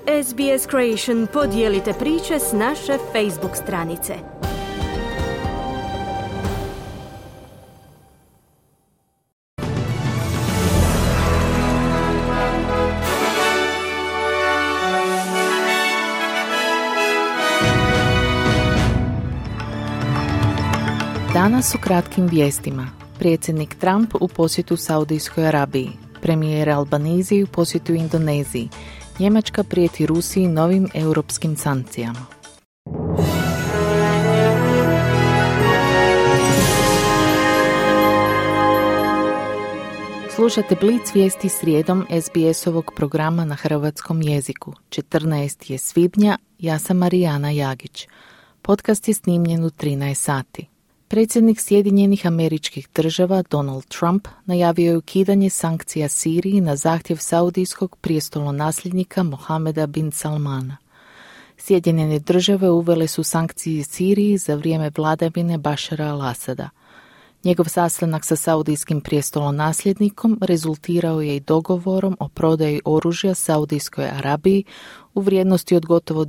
SBS Creation, podijelite priče s naše Facebook stranice. Danas u kratkim vijestima. Predsjednik Trump u posjetu Saudijskoj Arabiji. Premijer Albanese u posjetu Indoneziji. Njemačka prijeti Rusiji novim europskim sankcijama. Slušate Blic vijesti srijedom SBS-ovog programa na hrvatskom jeziku. 14. je svibnja, ja sam Marijana Jagić. Podcast je snimljen u 13 sati. Predsjednik Sjedinjenih Američkih Država Donald Trump najavio je ukidanje sankcija Siriji na zahtjev saudijskog prijestolonasljednika Mohameda bin Salmana. Sjedinjene Države uvele su sankcije Siriji za vrijeme vladavine Bašara al-Asada. Njegov sastanak sa saudijskim prijestolonasljednikom rezultirao je i dogovorom o prodaji oružja Saudijskoj Arabiji u vrijednosti od gotovo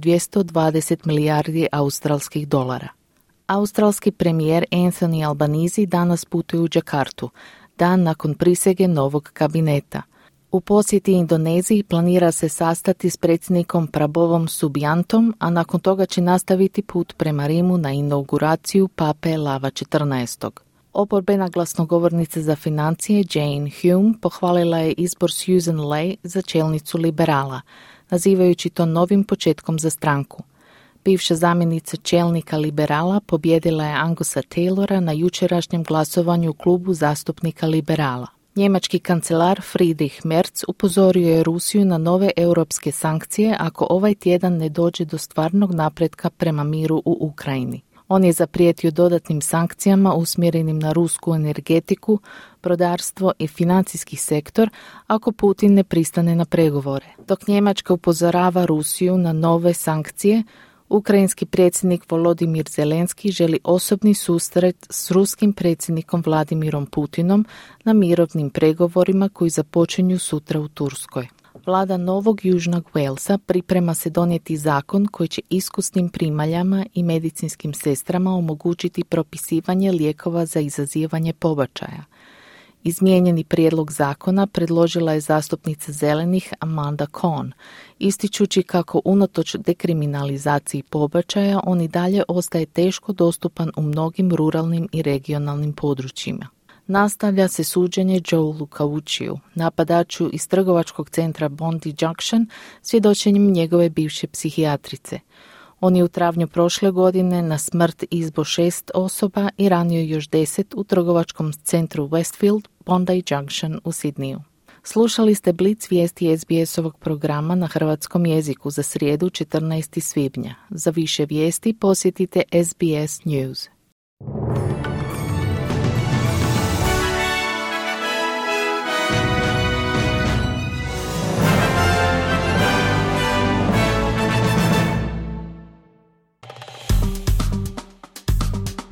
220 milijardi australskih dolara. Australski premijer Anthony Albanese danas putuje u Džakartu, dan nakon prisege novog kabineta. U posjeti Indoneziji planira se sastati s predsjednikom Prabovom Subiantom, a nakon toga će nastaviti put prema Rimu na inauguraciju Pape Lava XIV. Oporbena glasnogovornica za financije Jane Hume pohvalila je izbor Susan Ley za čelnicu liberala, nazivajući to novim početkom za stranku. Bivša zamjenica čelnika liberala pobjedila je Angusa Taylora na jučerašnjem glasovanju u klubu zastupnika liberala. Njemački kancelar Friedrich Merz upozorio je Rusiju na nove europske sankcije ako ovaj tjedan ne dođe do stvarnog napretka prema miru u Ukrajini. On je zaprijetio dodatnim sankcijama usmjerenim na rusku energetiku, brodarstvo i financijski sektor ako Putin ne pristane na pregovore. Dok Njemačka upozorava Rusiju na nove sankcije, ukrajinski predsjednik Volodimir Zelenski želi osobni susret s ruskim predsjednikom Vladimirom Putinom na mirovnim pregovorima koji započinju sutra u Turskoj. Vlada Novog Južnog Walesa priprema se donijeti zakon koji će iskusnim primaljama i medicinskim sestrama omogućiti propisivanje lijekova za izazivanje pobačaja. Izmijenjeni prijedlog zakona predložila je zastupnica Zelenih Amanda Cohn, ističući kako unatoč dekriminalizaciji pobačaja on i dalje ostaje teško dostupan u mnogim ruralnim i regionalnim područjima. Nastavlja se suđenje Joelu Caucciu, napadaču iz trgovačkog centra Bondi Junction, svjedočenjem njegove bivše psihijatrice. On je u travnju prošle godine na smrt izbo 6 osoba i ranio još 10 u trgovačkom centru Westfield, Bondi Junction u Sidniju. Slušali ste Blic vijesti SBS-ovog programa na hrvatskom jeziku za srijedu 14. svibnja. Za više vijesti posjetite SBS News.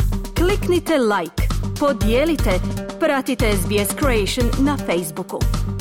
Kliknite like, podijelite, pratite SBS Creation na Facebooku.